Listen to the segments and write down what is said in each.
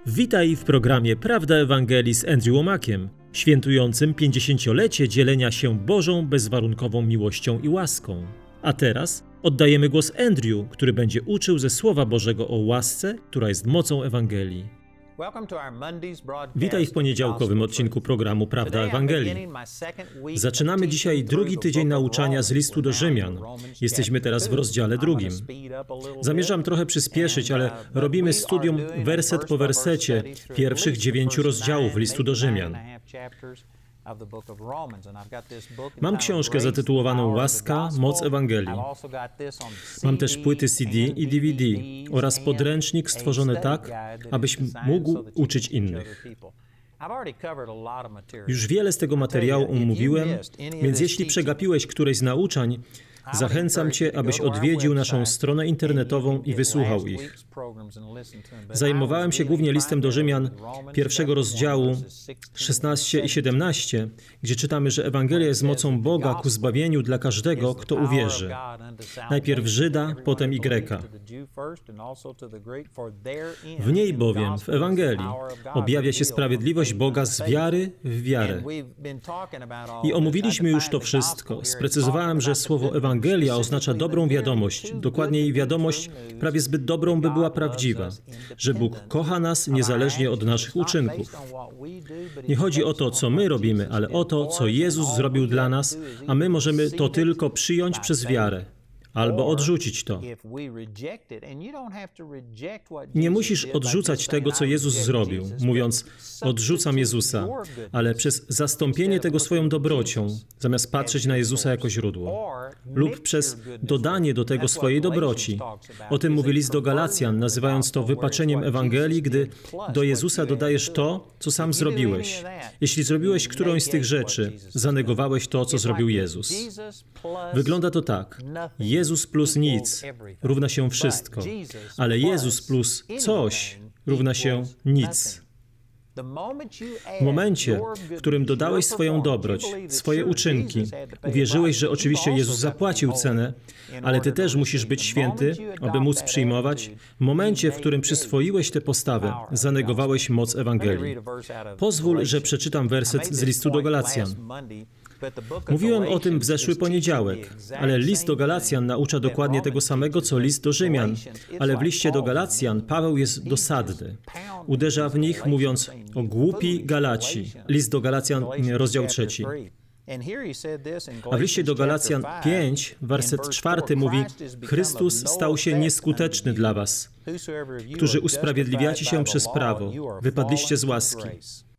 Witaj w programie Prawda Ewangelii z Andrew Łomakiem, świętującym 50-lecie dzielenia się Bożą bezwarunkową miłością i łaską. A teraz oddajemy głos Andrew, który będzie uczył ze Słowa Bożego o łasce, która jest mocą Ewangelii. Witaj w poniedziałkowym odcinku programu Prawda Ewangelii. Zaczynamy dzisiaj drugi tydzień nauczania z listu do Rzymian. Jesteśmy teraz w rozdziale 2. Zamierzam trochę przyspieszyć, ale robimy studium werset po wersecie pierwszych 9 rozdziałów listu do Rzymian. Mam książkę zatytułowaną Łaska, moc Ewangelii. Mam też płyty CD i DVD oraz podręcznik stworzony tak, abyś mógł uczyć innych. Już wiele z tego materiału omówiłem, więc jeśli przegapiłeś któreś z nauczań, zachęcam Cię, abyś odwiedził naszą stronę internetową i wysłuchał ich. Zajmowałem się głównie listem do Rzymian, pierwszego rozdziału 16 i 17, gdzie czytamy, że Ewangelia jest mocą Boga ku zbawieniu dla każdego, kto uwierzy. Najpierw Żyda, potem i Greka. W niej bowiem, w Ewangelii, objawia się sprawiedliwość Boga z wiary w wiarę. I omówiliśmy już to wszystko. Sprecyzowałem, że słowo Ewangelia oznacza dobrą wiadomość, dokładniej wiadomość prawie zbyt dobrą, by była prawdziwa, że Bóg kocha nas niezależnie od naszych uczynków. Nie chodzi o to, co my robimy, ale o to, co Jezus zrobił dla nas, a my możemy to tylko przyjąć przez wiarę. Albo odrzucić to. Nie musisz odrzucać tego, co Jezus zrobił, mówiąc, odrzucam Jezusa, ale przez zastąpienie tego swoją dobrocią, zamiast patrzeć na Jezusa jako źródło. Lub przez dodanie do tego swojej dobroci. O tym mówi list do Galacjan, nazywając to wypaczeniem Ewangelii, gdy do Jezusa dodajesz to, co sam zrobiłeś. Jeśli zrobiłeś którąś z tych rzeczy, zanegowałeś to, co zrobił Jezus. Wygląda to tak. Jezus plus nic równa się wszystko, ale Jezus plus coś równa się nic. W momencie, w którym dodałeś swoją dobroć, swoje uczynki, uwierzyłeś, że oczywiście Jezus zapłacił cenę, ale ty też musisz być święty, aby móc przyjmować. W momencie, w którym przyswoiłeś tę postawę, zanegowałeś moc Ewangelii. Pozwól, że przeczytam werset z listu do Galacjan. Mówiłem o tym w zeszły poniedziałek, ale list do Galacjan naucza dokładnie tego samego, co list do Rzymian, ale w liście do Galacjan Paweł jest dosadny. Uderza w nich, mówiąc o głupi Galaci. List do Galacjan, rozdział 3. A w liście do Galacjan 5, werset 4 mówi: Chrystus stał się nieskuteczny dla was, którzy usprawiedliwiacie się przez prawo, wypadliście z łaski.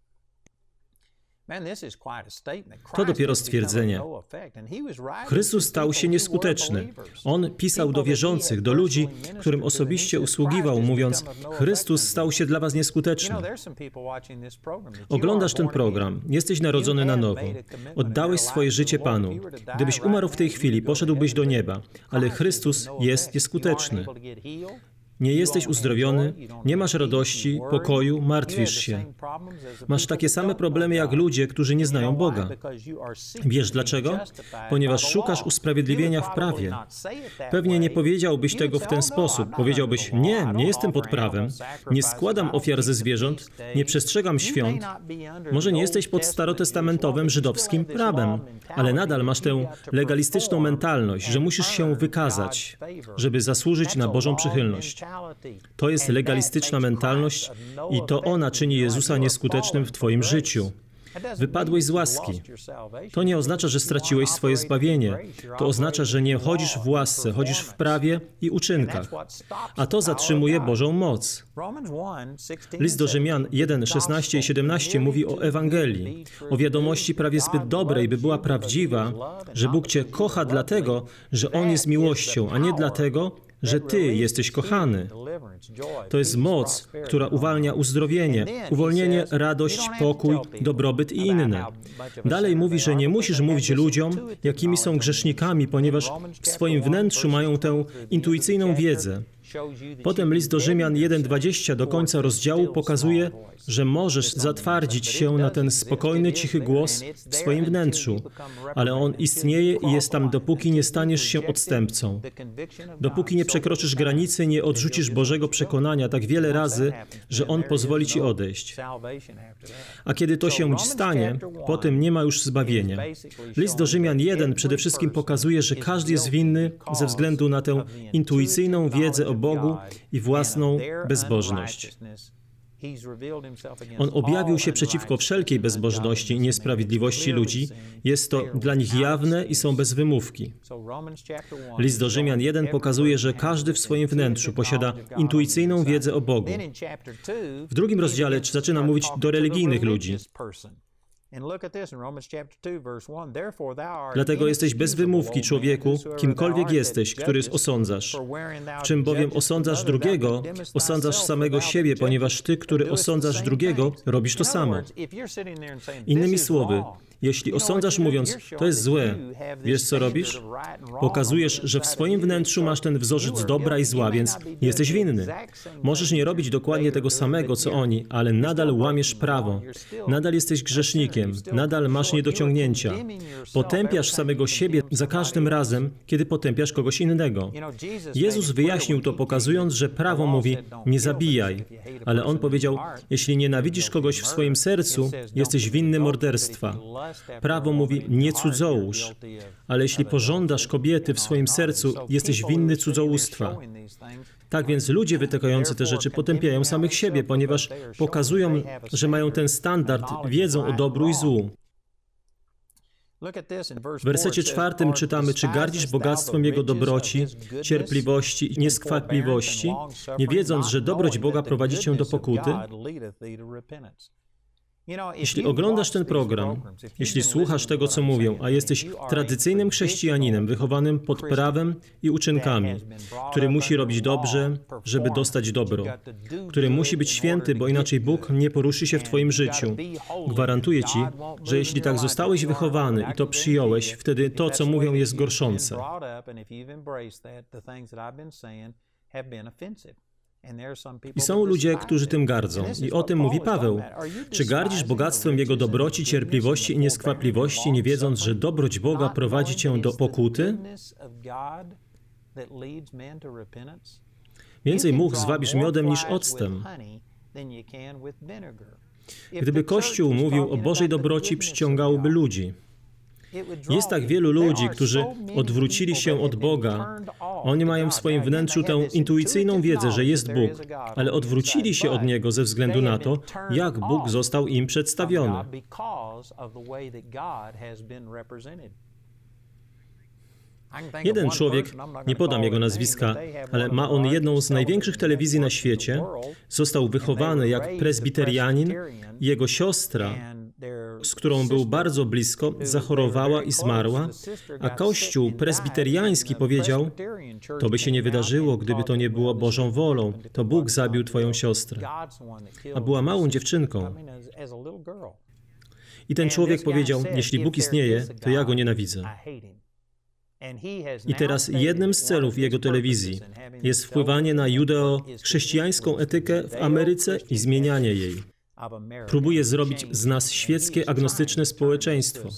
To dopiero stwierdzenie. Chrystus stał się nieskuteczny. On pisał do wierzących, do ludzi, którym osobiście usługiwał, mówiąc, Chrystus stał się dla was nieskuteczny. Oglądasz ten program, jesteś narodzony na nowo, oddałeś swoje życie Panu. Gdybyś umarł w tej chwili, poszedłbyś do nieba, ale Chrystus jest nieskuteczny. Nie jesteś uzdrowiony, nie masz radości, pokoju, martwisz się. Masz takie same problemy jak ludzie, którzy nie znają Boga. Wiesz dlaczego? Ponieważ szukasz usprawiedliwienia w prawie. Pewnie nie powiedziałbyś tego w ten sposób. Powiedziałbyś, nie jestem pod prawem, nie składam ofiar ze zwierząt, nie przestrzegam świąt. Może nie jesteś pod starotestamentowym żydowskim prawem, ale nadal masz tę legalistyczną mentalność, że musisz się wykazać, żeby zasłużyć na Bożą przychylność. To jest legalistyczna mentalność i to ona czyni Jezusa nieskutecznym w twoim życiu. Wypadłeś z łaski. To nie oznacza, że straciłeś swoje zbawienie. To oznacza, że nie chodzisz w łasce, chodzisz w prawie i uczynkach. A to zatrzymuje Bożą moc. List do Rzymian 1, 16 i 17 mówi o Ewangelii, o wiadomości prawie zbyt dobrej, by była prawdziwa, że Bóg cię kocha dlatego, że On jest miłością, a nie dlatego, że Ty jesteś kochany. To jest moc, która uwalnia uzdrowienie, uwolnienie, radość, pokój, dobrobyt i inne. Dalej mówi, że nie musisz mówić ludziom, jakimi są grzesznikami, ponieważ w swoim wnętrzu mają tę intuicyjną wiedzę. Potem list do Rzymian 1:20 do końca rozdziału pokazuje, że możesz zatwardzić się na ten spokojny, cichy głos w swoim wnętrzu, ale on istnieje i jest tam, dopóki nie staniesz się odstępcą. Dopóki nie przekroczysz granicy i nie odrzucisz Bożego przekonania tak wiele razy, że On pozwoli ci odejść. A kiedy to się stanie, potem nie ma już zbawienia. List do Rzymian 1 przede wszystkim pokazuje, że każdy jest winny ze względu na tę intuicyjną wiedzę o Bogu i własną bezbożność. On objawił się przeciwko wszelkiej bezbożności i niesprawiedliwości ludzi. Jest to dla nich jawne i są bez wymówki. List do Rzymian 1 pokazuje, że każdy w swoim wnętrzu posiada intuicyjną wiedzę o Bogu. W drugim rozdziale zaczyna mówić do religijnych ludzi. Dlatego jesteś bez wymówki, człowieku, kimkolwiek jesteś, który osądzasz. W czym bowiem osądzasz drugiego, osądzasz samego siebie, ponieważ ty, który osądzasz drugiego, robisz to samo. Innymi słowy, jeśli osądzasz mówiąc, to jest złe, wiesz co robisz? Pokazujesz, że w swoim wnętrzu masz ten wzorzec dobra i zła, więc jesteś winny. Możesz nie robić dokładnie tego samego, co oni, ale nadal łamiesz prawo. Nadal jesteś grzesznikiem, nadal masz niedociągnięcia. Potępiasz samego siebie za każdym razem, kiedy potępiasz kogoś innego. Jezus wyjaśnił to, pokazując, że prawo mówi, nie zabijaj, ale On powiedział, jeśli nienawidzisz kogoś w swoim sercu, jesteś winny morderstwa. Prawo mówi, nie cudzołóż, ale jeśli pożądasz kobiety w swoim sercu, jesteś winny cudzołóstwa. Tak więc ludzie wytykający te rzeczy potępiają samych siebie, ponieważ pokazują, że mają ten standard, wiedzą o dobru i złu. W wersecie 4 czytamy, czy gardzisz bogactwem Jego dobroci, cierpliwości i nieskwapliwości, nie wiedząc, że dobroć Boga prowadzi cię do pokuty? Jeśli oglądasz ten program, jeśli słuchasz tego, co mówią, a jesteś tradycyjnym chrześcijaninem wychowanym pod prawem i uczynkami, który musi robić dobrze, żeby dostać dobro, który musi być święty, bo inaczej Bóg nie poruszy się w twoim życiu. Gwarantuję ci, że jeśli tak zostałeś wychowany i to przyjąłeś, wtedy to, co mówią, jest gorszące. I są ludzie, którzy tym gardzą. I o tym mówi Paweł. Czy gardzisz bogactwem Jego dobroci, cierpliwości i nieskwapliwości, nie wiedząc, że dobroć Boga prowadzi cię do pokuty? Więcej much zwabisz miodem niż octem. Gdyby Kościół mówił o Bożej dobroci, przyciągałby ludzi. Jest tak wielu ludzi, którzy odwrócili się od Boga. Oni mają w swoim wnętrzu tę intuicyjną wiedzę, że jest Bóg, ale odwrócili się od Niego ze względu na to, jak Bóg został im przedstawiony. Jeden człowiek, nie podam jego nazwiska, ale ma on jedną z największych telewizji na świecie, został wychowany jak prezbiterianin i jego siostra, z którą był bardzo blisko, zachorowała i zmarła, a Kościół prezbiteriański powiedział, to by się nie wydarzyło, gdyby to nie było Bożą wolą, to Bóg zabił twoją siostrę. A była małą dziewczynką. I ten człowiek powiedział, jeśli Bóg istnieje, to ja Go nienawidzę. I teraz jednym z celów jego telewizji jest wpływanie na judeo-chrześcijańską etykę w Ameryce i zmienianie jej. Próbuje zrobić z nas świeckie, agnostyczne społeczeństwo.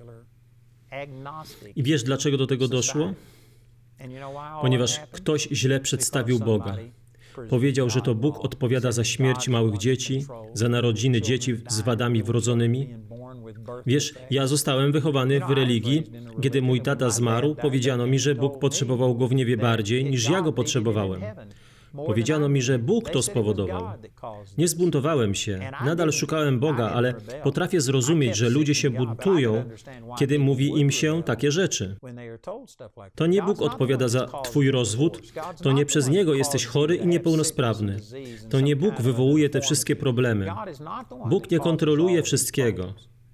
I wiesz, dlaczego do tego doszło? Ponieważ ktoś źle przedstawił Boga. Powiedział, że to Bóg odpowiada za śmierć małych dzieci, za narodziny dzieci z wadami wrodzonymi. Wiesz, ja zostałem wychowany w religii. Kiedy mój tata zmarł, powiedziano mi, że Bóg potrzebował go w niebie bardziej, niż ja go potrzebowałem. Powiedziano mi, że Bóg to spowodował. Nie zbuntowałem się, nadal szukałem Boga, ale potrafię zrozumieć, że ludzie się buntują, kiedy mówi im się takie rzeczy. To nie Bóg odpowiada za twój rozwód, to nie przez Niego jesteś chory i niepełnosprawny. To nie Bóg wywołuje te wszystkie problemy. Bóg nie kontroluje wszystkiego.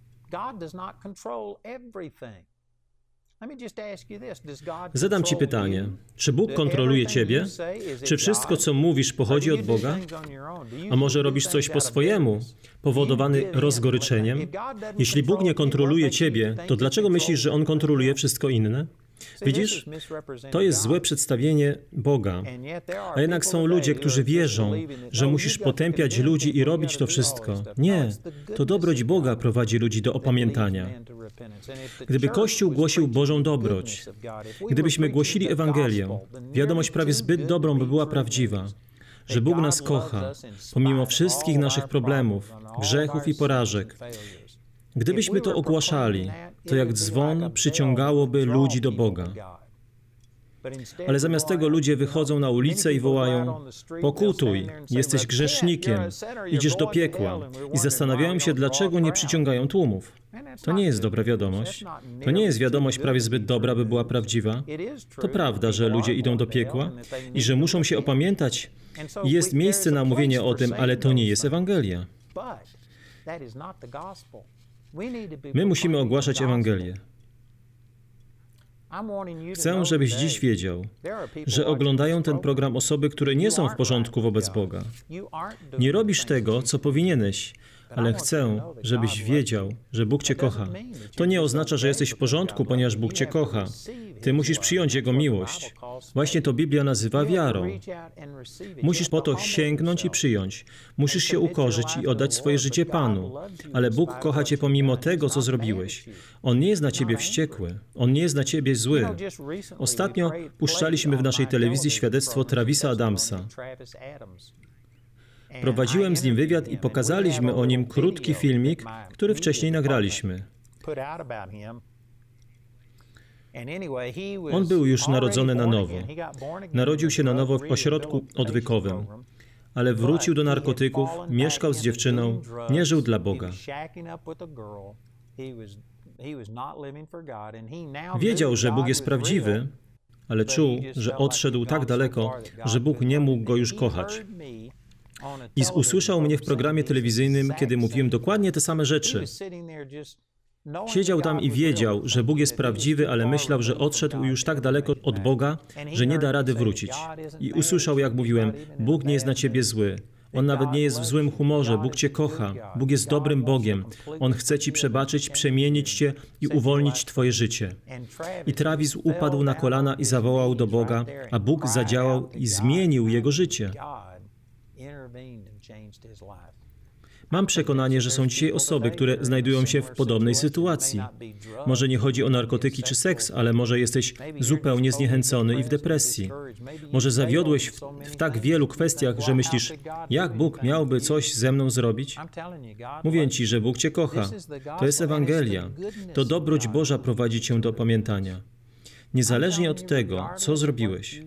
Zadam ci pytanie, czy Bóg kontroluje ciebie? Czy wszystko, co mówisz, pochodzi od Boga? A może robisz coś po swojemu, powodowany rozgoryczeniem? Jeśli Bóg nie kontroluje ciebie, to dlaczego myślisz, że On kontroluje wszystko inne? Widzisz, to jest złe przedstawienie Boga. A jednak są ludzie, którzy wierzą, że musisz potępiać ludzi i robić to wszystko. Nie, to dobroć Boga prowadzi ludzi do opamiętania. Gdyby Kościół głosił Bożą dobroć, gdybyśmy głosili Ewangelię, wiadomość prawie zbyt dobrą, by była prawdziwa, że Bóg nas kocha, pomimo wszystkich naszych problemów, grzechów i porażek. Gdybyśmy to ogłaszali, to jak dzwon przyciągałoby ludzi do Boga. Ale zamiast tego ludzie wychodzą na ulicę i wołają: pokutuj, jesteś grzesznikiem, idziesz do piekła. I zastanawiają się, dlaczego nie przyciągają tłumów. To nie jest dobra wiadomość. To nie jest wiadomość prawie zbyt dobra, by była prawdziwa. To prawda, że ludzie idą do piekła i że muszą się opamiętać. I jest miejsce na mówienie o tym, ale to nie jest Ewangelia. My musimy ogłaszać Ewangelię. Chcę, żebyś dziś wiedział, że oglądają ten program osoby, które nie są w porządku wobec Boga. Nie robisz tego, co powinieneś, ale chcę, żebyś wiedział, że Bóg cię kocha. To nie oznacza, że jesteś w porządku, ponieważ Bóg cię kocha. Ty musisz przyjąć Jego miłość. Właśnie to Biblia nazywa wiarą. Musisz po to sięgnąć i przyjąć. Musisz się ukorzyć i oddać swoje życie Panu. Ale Bóg kocha cię pomimo tego, co zrobiłeś. On nie jest na ciebie wściekły. On nie jest na ciebie zły. Ostatnio puszczaliśmy w naszej telewizji świadectwo Travisa Adamsa. Prowadziłem z nim wywiad i pokazaliśmy o nim krótki filmik, który wcześniej nagraliśmy. On był już narodzony na nowo. Narodził się na nowo w ośrodku odwykowym, ale wrócił do narkotyków, mieszkał z dziewczyną, nie żył dla Boga. Wiedział, że Bóg jest prawdziwy, ale czuł, że odszedł tak daleko, że Bóg nie mógł go już kochać. I usłyszał mnie w programie telewizyjnym, kiedy mówiłem dokładnie te same rzeczy. Siedział tam i wiedział, że Bóg jest prawdziwy, ale myślał, że odszedł już tak daleko od Boga, że nie da rady wrócić. I usłyszał, jak mówiłem: Bóg nie jest na ciebie zły. On nawet nie jest w złym humorze. Bóg cię kocha. Bóg jest dobrym Bogiem. On chce ci przebaczyć, przemienić cię i uwolnić twoje życie. I Travis upadł na kolana i zawołał do Boga, a Bóg zadziałał i zmienił jego życie. Mam przekonanie, że są dzisiaj osoby, które znajdują się w podobnej sytuacji. Może nie chodzi o narkotyki czy seks, ale może jesteś zupełnie zniechęcony i w depresji. Może zawiodłeś w tak wielu kwestiach, że myślisz: jak Bóg miałby coś ze mną zrobić? Mówię ci, że Bóg cię kocha. To jest Ewangelia. To dobroć Boża prowadzi cię do opamiętania. Niezależnie od tego, co zrobiłeś,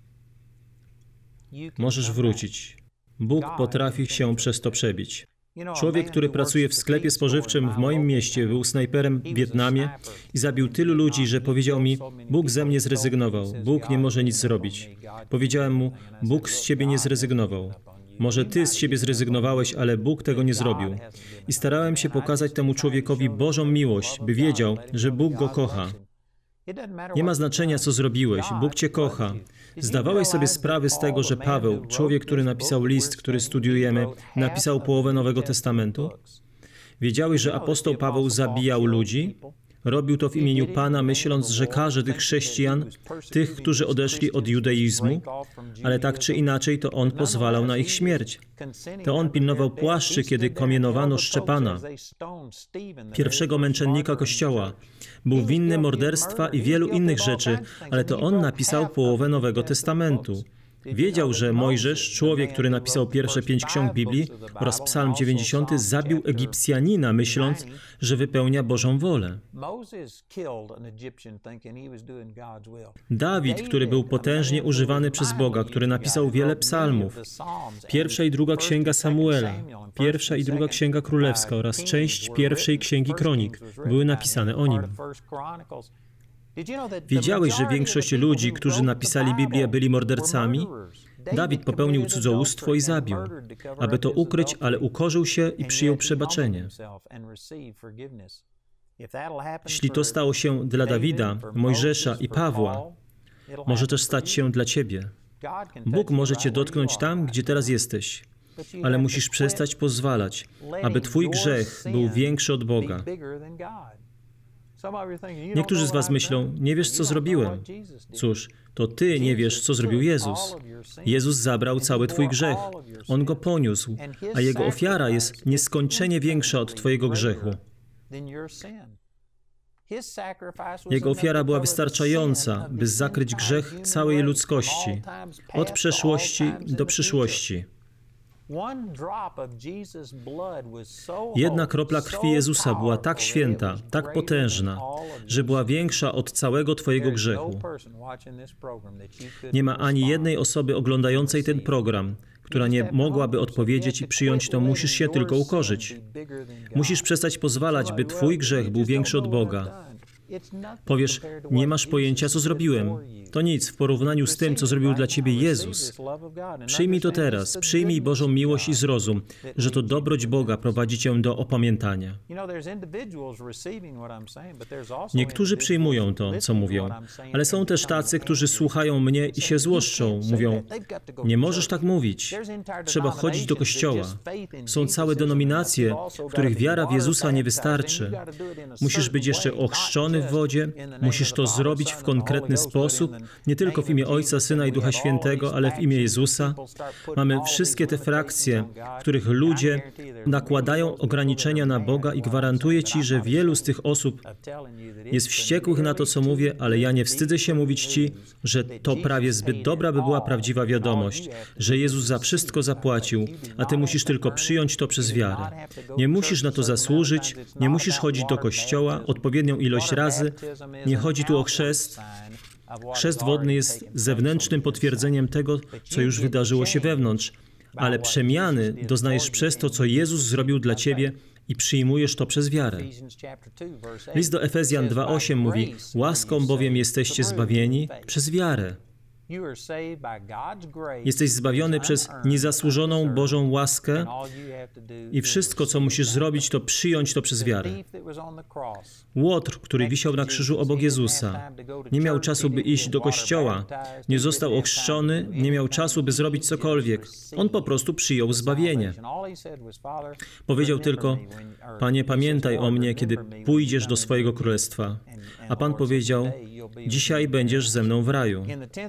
możesz wrócić. Bóg potrafi się przez to przebić. Człowiek, który pracuje w sklepie spożywczym w moim mieście, był snajperem w Wietnamie i zabił tylu ludzi, że powiedział mi: Bóg ze mnie zrezygnował. Bóg nie może nic zrobić. Powiedziałem mu: Bóg z ciebie nie zrezygnował. Może ty z siebie zrezygnowałeś, ale Bóg tego nie zrobił. I starałem się pokazać temu człowiekowi Bożą miłość, by wiedział, że Bóg go kocha. Nie ma znaczenia, co zrobiłeś. Bóg cię kocha. Zdawałeś sobie sprawę z tego, że Paweł, człowiek, który napisał list, który studiujemy, napisał połowę Nowego Testamentu? Wiedziałeś, że apostoł Paweł zabijał ludzi? Robił to w imieniu Pana, myśląc, że każe tych chrześcijan, tych, którzy odeszli od judaizmu, ale tak czy inaczej to on pozwalał na ich śmierć. To on pilnował płaszczy, kiedy kamienowano Szczepana, pierwszego męczennika Kościoła. Był winny morderstwa i wielu innych rzeczy, ale to on napisał połowę Nowego Testamentu. Wiedział, że Mojżesz, człowiek, który napisał pierwsze 5 ksiąg Biblii oraz Psalm 90, zabił Egipcjanina, myśląc, że wypełnia Bożą wolę. Dawid, który był potężnie używany przez Boga, który napisał wiele psalmów, pierwsza i druga księga Samuela, pierwsza i druga księga królewska oraz część pierwszej księgi Kronik były napisane o nim. Wiedziałeś, że większość ludzi, którzy napisali Biblię, byli mordercami? Dawid popełnił cudzołóstwo i zabił. Aby to ukryć, ale ukorzył się i przyjął przebaczenie. Jeśli to stało się dla Dawida, Mojżesza i Pawła, może też stać się dla ciebie. Bóg może cię dotknąć tam, gdzie teraz jesteś, ale musisz przestać pozwalać, aby twój grzech był większy od Boga. Niektórzy z was myślą, nie wiesz, co zrobiłem. Cóż, to ty nie wiesz, co zrobił Jezus. Jezus zabrał cały twój grzech. On go poniósł, a jego ofiara jest nieskończenie większa od twojego grzechu. Jego ofiara była wystarczająca, by zakryć grzech całej ludzkości, od przeszłości do przyszłości. Jedna kropla krwi Jezusa była tak święta, tak potężna, że była większa od całego twojego grzechu. Nie ma ani jednej osoby oglądającej ten program, która nie mogłaby odpowiedzieć i przyjąć to, musisz się tylko ukorzyć. Musisz przestać pozwalać, by twój grzech był większy od Boga. Powiesz, nie masz pojęcia, co zrobiłem. To nic w porównaniu z tym, co zrobił dla ciebie Jezus. Przyjmij to teraz, przyjmij Bożą miłość i zrozum, że to dobroć Boga prowadzi cię do opamiętania. Niektórzy przyjmują to, co mówią, ale są też tacy, którzy słuchają mnie i się złoszczą. Mówią, nie możesz tak mówić. Trzeba chodzić do kościoła. Są całe denominacje, w których wiara w Jezusa nie wystarczy. Musisz być jeszcze ochrzczony w wodzie, musisz to zrobić w konkretny sposób, nie tylko w imię Ojca, Syna i Ducha Świętego, ale w imię Jezusa. Mamy wszystkie te frakcje, w których ludzie nakładają ograniczenia na Boga i gwarantuję Ci, że wielu z tych osób jest wściekłych na to, co mówię, ale ja nie wstydzę się mówić Ci, że to prawie zbyt dobra by była prawdziwa wiadomość, że Jezus za wszystko zapłacił, a Ty musisz tylko przyjąć to przez wiarę. Nie musisz na to zasłużyć, nie musisz chodzić do kościoła odpowiednią ilość razy, nie chodzi tu o chrzest. Chrzest wodny jest zewnętrznym potwierdzeniem tego, co już wydarzyło się wewnątrz, ale przemiany doznajesz przez to, co Jezus zrobił dla ciebie i przyjmujesz to przez wiarę. List do Efezjan 2:8 mówi, łaską bowiem jesteście zbawieni przez wiarę. Jesteś zbawiony przez niezasłużoną Bożą łaskę i wszystko, co musisz zrobić, to przyjąć to przez wiarę. Łotr, który wisiał na krzyżu obok Jezusa, nie miał czasu, by iść do kościoła, nie został ochrzczony, nie miał czasu, by zrobić cokolwiek. On po prostu przyjął zbawienie. Powiedział tylko, Panie, pamiętaj o mnie, kiedy pójdziesz do swojego królestwa. A Pan powiedział, dzisiaj będziesz ze mną w raju.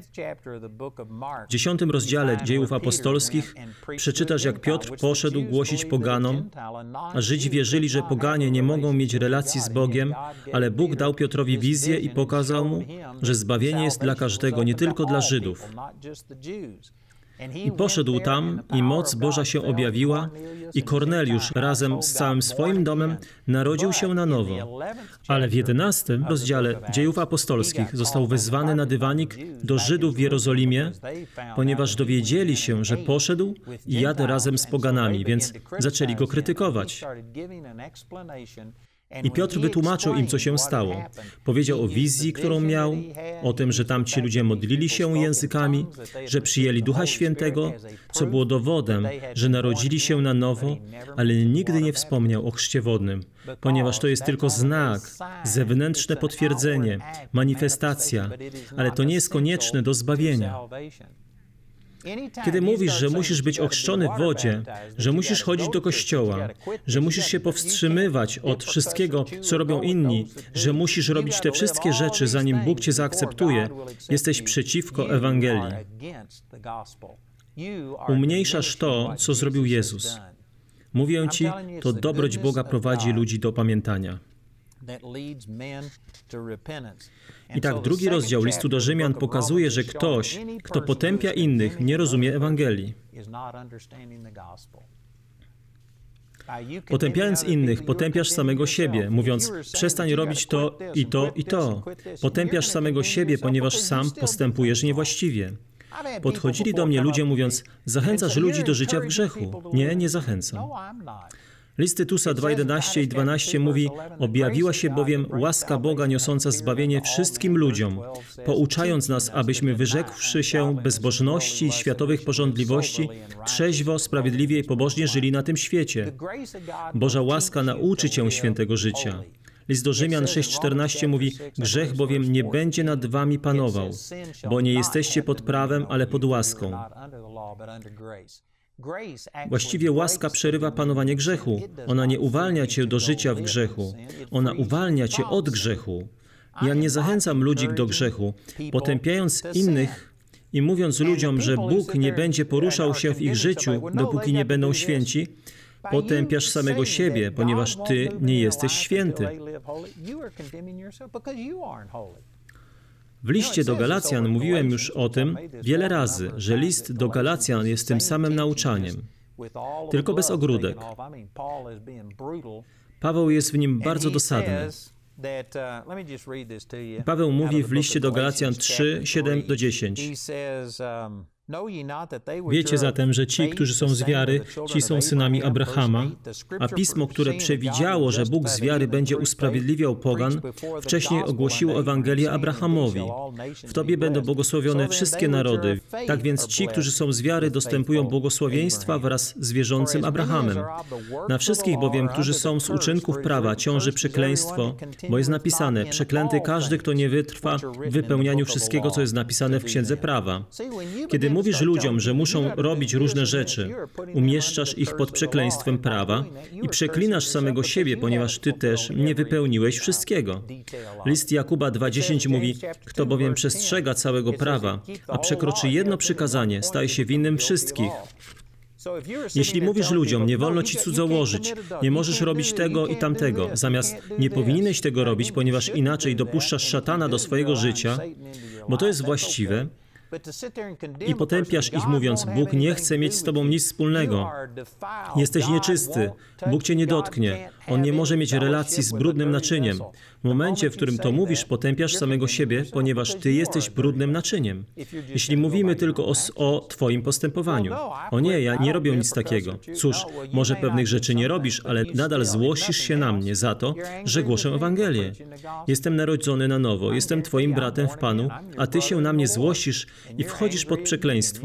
W 10 rozdziale Dziejów Apostolskich przeczytasz, jak Piotr poszedł głosić poganom, a Żydzi wierzyli, że poganie nie mogą mieć relacji z Bogiem, ale Bóg dał Piotrowi wizję i pokazał mu, że zbawienie jest dla każdego, nie tylko dla Żydów. I poszedł tam, i moc Boża się objawiła, i Korneliusz razem z całym swoim domem narodził się na nowo. Ale w 11 rozdziale Dziejów Apostolskich został wezwany na dywanik do Żydów w Jerozolimie, ponieważ dowiedzieli się, że poszedł i jadł razem z poganami, więc zaczęli go krytykować. I Piotr wytłumaczył im, co się stało. Powiedział o wizji, którą miał, o tym, że tamci ludzie modlili się językami, że przyjęli Ducha Świętego, co było dowodem, że narodzili się na nowo, ale nigdy nie wspomniał o chrzcie wodnym, ponieważ to jest tylko znak, zewnętrzne potwierdzenie, manifestacja, ale to nie jest konieczne do zbawienia. Kiedy mówisz, że musisz być ochrzczony w wodzie, że musisz chodzić do kościoła, że musisz się powstrzymywać od wszystkiego, co robią inni, że musisz robić te wszystkie rzeczy, zanim Bóg cię zaakceptuje, jesteś przeciwko Ewangelii. Umniejszasz to, co zrobił Jezus. Mówię ci, to dobroć Boga prowadzi ludzi do pamiętania. I tak drugi rozdział listu do Rzymian pokazuje, że ktoś, kto potępia innych, nie rozumie Ewangelii. Potępiając innych, potępiasz samego siebie, mówiąc, przestań robić to i to i to. Potępiasz samego siebie, ponieważ sam postępujesz niewłaściwie. Podchodzili do mnie ludzie, mówiąc, zachęcasz ludzi do życia w grzechu. Nie, nie zachęcam. List Tytusa 2:11 i 12 mówi, objawiła się bowiem łaska Boga niosąca zbawienie wszystkim ludziom, pouczając nas, abyśmy wyrzekłszy się bezbożności i światowych pożądliwości, trzeźwo, sprawiedliwie i pobożnie żyli na tym świecie. Boża łaska nauczy cię świętego życia. List do Rzymian 6:14 mówi, grzech bowiem nie będzie nad wami panował, bo nie jesteście pod prawem, ale pod łaską. Właściwie łaska przerywa panowanie grzechu. Ona nie uwalnia cię do życia w grzechu. Ona uwalnia cię od grzechu. Ja nie zachęcam ludzi do grzechu, potępiając innych i mówiąc ludziom, że Bóg nie będzie poruszał się w ich życiu, dopóki nie będą święci. Potępiasz samego siebie, ponieważ ty nie jesteś święty. W liście do Galacjan mówiłem już o tym wiele razy, że list do Galacjan jest tym samym nauczaniem, tylko bez ogródek. Paweł jest w nim bardzo dosadny. Paweł mówi w liście do Galacjan 3, 7-10. Wiecie zatem, że ci, którzy są z wiary, ci są synami Abrahama, a Pismo, które przewidziało, że Bóg z wiary będzie usprawiedliwiał pogan, wcześniej ogłosiło Ewangelię Abrahamowi. W Tobie będą błogosławione wszystkie narody. Tak więc ci, którzy są z wiary, dostępują błogosławieństwa wraz z wierzącym Abrahamem. Na wszystkich bowiem, którzy są z uczynków prawa, ciąży przekleństwo, bo jest napisane, przeklęty każdy, kto nie wytrwa w wypełnianiu wszystkiego, co jest napisane w Księdze Prawa. Kiedy mówisz ludziom, że muszą robić różne rzeczy, umieszczasz ich pod przekleństwem prawa i przeklinasz samego siebie, ponieważ ty też nie wypełniłeś wszystkiego. List Jakuba 2:10 mówi, kto bowiem przestrzega całego prawa, a przekroczy jedno przykazanie, staje się winnym wszystkich. Jeśli mówisz ludziom, nie wolno ci cudzołożyć, nie możesz robić tego i tamtego, zamiast nie powinieneś tego robić, ponieważ inaczej dopuszczasz szatana do swojego życia, bo to jest właściwe, i potępiasz ich mówiąc, Bóg nie chce mieć z tobą nic wspólnego. Jesteś nieczysty, Bóg cię nie dotknie, On nie może mieć relacji z brudnym naczyniem. W momencie, w którym to mówisz, potępiasz samego siebie, ponieważ ty jesteś brudnym naczyniem. Jeśli mówimy tylko o twoim postępowaniu. O nie, ja nie robię nic takiego. Cóż, może pewnych rzeczy nie robisz, ale nadal złościsz się na mnie za to, że głoszę Ewangelię. Jestem narodzony na nowo, jestem twoim bratem w Panu, a ty się na mnie złościsz i wchodzisz pod przekleństwo.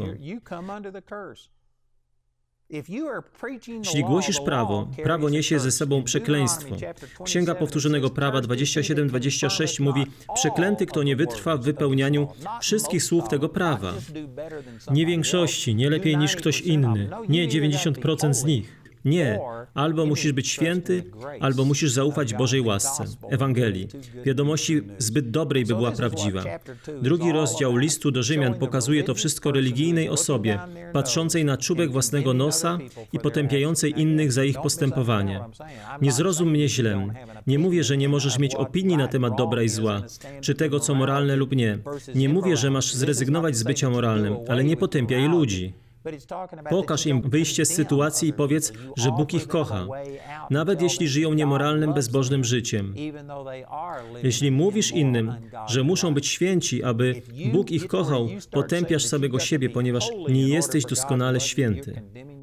Jeśli głosisz prawo, prawo niesie ze sobą przekleństwo. Księga Powtórzonego Prawa 27-26 mówi, przeklęty, kto nie wytrwa w wypełnianiu wszystkich słów tego prawa. Nie większości, nie lepiej niż ktoś inny, nie 90% z nich. Nie. Albo musisz być święty, albo musisz zaufać Bożej łasce, Ewangelii. Wiadomości zbyt dobrej, by była prawdziwa. 2 rozdział listu do Rzymian pokazuje to wszystko religijnej osobie, patrzącej na czubek własnego nosa i potępiającej innych za ich postępowanie. Nie zrozum mnie źle. Nie mówię, że nie możesz mieć opinii na temat dobra i zła, czy tego, co moralne lub nie. Nie mówię, że masz zrezygnować z bycia moralnym, ale nie potępiaj ludzi. Pokaż im wyjście z sytuacji i powiedz, że Bóg ich kocha, nawet jeśli żyją niemoralnym, bezbożnym życiem. Jeśli mówisz innym, że muszą być święci, aby Bóg ich kochał, potępiasz samego siebie, ponieważ nie jesteś doskonale święty.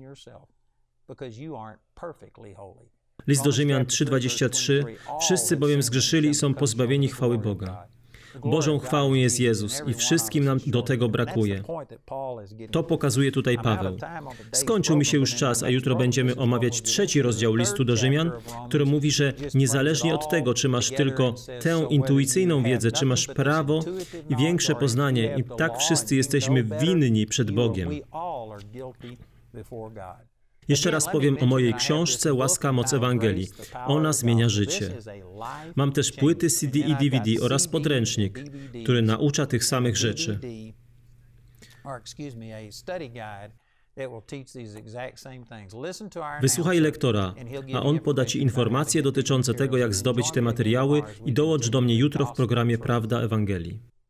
List do Rzymian 3:23. Wszyscy bowiem zgrzeszyli i są pozbawieni chwały Boga. Bożą chwałą jest Jezus i wszystkim nam do tego brakuje. To pokazuje tutaj Paweł. Skończył mi się już czas, a jutro będziemy omawiać 3 rozdział listu do Rzymian, który mówi, że niezależnie od tego, czy masz tylko tę intuicyjną wiedzę, czy masz prawo i większe poznanie, i tak wszyscy jesteśmy winni przed Bogiem. Jeszcze raz powiem o mojej książce Łaska, moc Ewangelii. Ona zmienia życie. Mam też płyty CD i DVD oraz podręcznik, który naucza tych samych rzeczy. Wysłuchaj lektora, a on poda Ci informacje dotyczące tego, jak zdobyć te materiały i dołącz do mnie jutro w programie Prawda Ewangelii.